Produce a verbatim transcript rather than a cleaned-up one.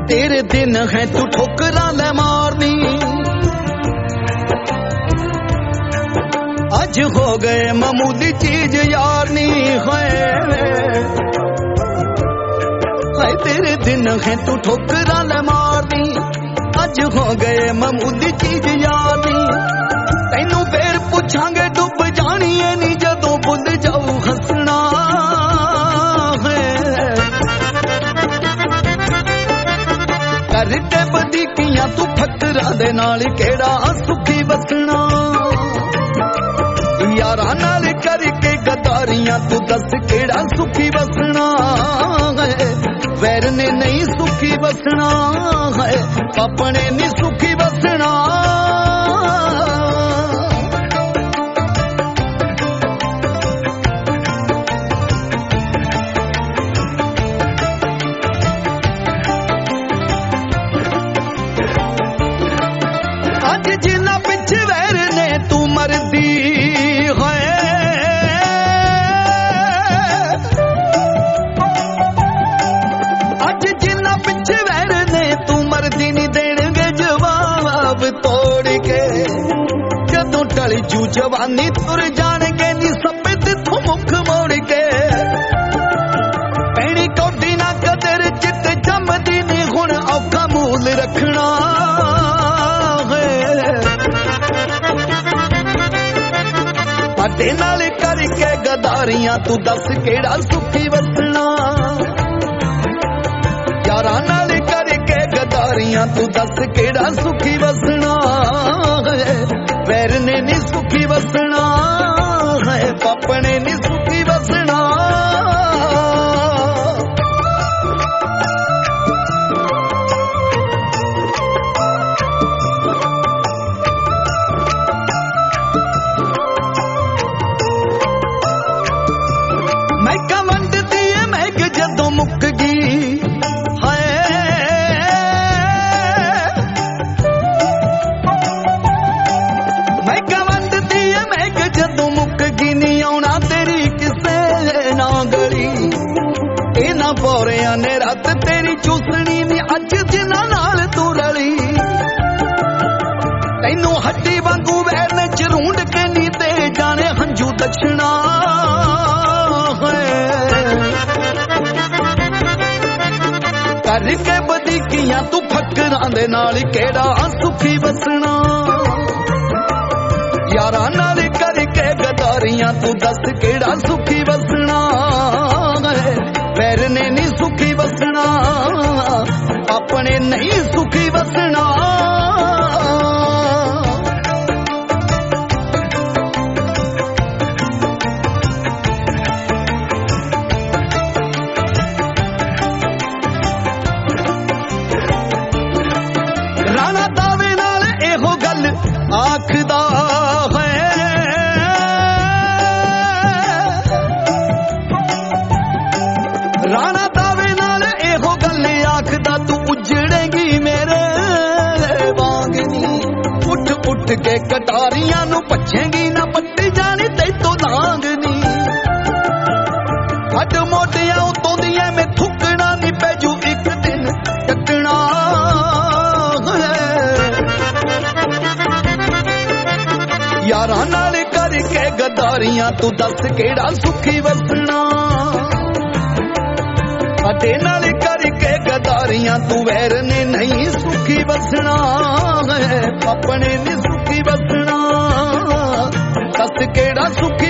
तेरे दिन है तू ठोकरा ले मारनी, अज हो गए मामूली चीज यारनी है। हाय तेरे दिन है तू ठोकरा ले मारनी, अज हो गए मामूली चीज यारनी। तैनू फिर पुछांगे डुब जानी है नी जदों भुल जाऊ हसना है। करके बदीकियां तू फकरां दे नाल केड़ा सुखी बसना, यारां नाल करके गदारियां तू दस केड़ा सुखी बसना है। वैर ने नहीं सुखी बसना है, अपने नहीं सुखी बसना। अज जिन्ना पिछ वैर ने तू मरदी है, अज जिन्ना पिछ वैर ने तू मरदी नहीं देणगे जवाब तोड़ के। जदों टल जू जवानी तुर जाणगे नी सभे तिथों मुख मोड़ के। पैणी कौडी ना कदर चित जमदी नी हुण औखा मूल रखना ते नाल करके गदारियां तू दस केड़ा सुखी वसना। यारां नाल करके गदारियां तू दस केड़ा सुखी वसना है। वैर ने नहीं सुखी वसना है, पापने नहीं सुखी वसना। जदों मुक गई हाय मैं गवंदती है मैं जदों मुक गई नहीं आउणा तेरी किसे ना गली। इन्हां पौरियां ने रात तेरी चूसनी नी अज जिन्हां नाल तू रली। तैनू हड्डी वांगू वैर ने चरूंड के नी ते जाने हंझू दक्षिणा करके बदीकियां तू फकरां दे नाल केड़ा सुखी बसना। यारां नाल करके गदारियां तू दस केड़ा सुखी बसना है। वैर ने नहीं सुखी बसना, अपने नहीं सुखी बसना। राणा दावे नाल एहो गल आखदा है, राणा दावे नाल एहो गल आखदा तू उजड़ेगी मेरे वांगनी। उठ उठ के कटारियां नू पछेंगी ना पट्टी जानी तैतों लांगनी। हट मोटियां उतों दियां मैं थुकना नी पैजू एक दिन टकना। यारां नाल करके गदारियां तू दस केड़ा सुखी वसना। अते नाल करके गदारियां तू वैर ने नहीं सुखी वसना है, अपने नहीं सुखी वसना। दस केड़ा सुखी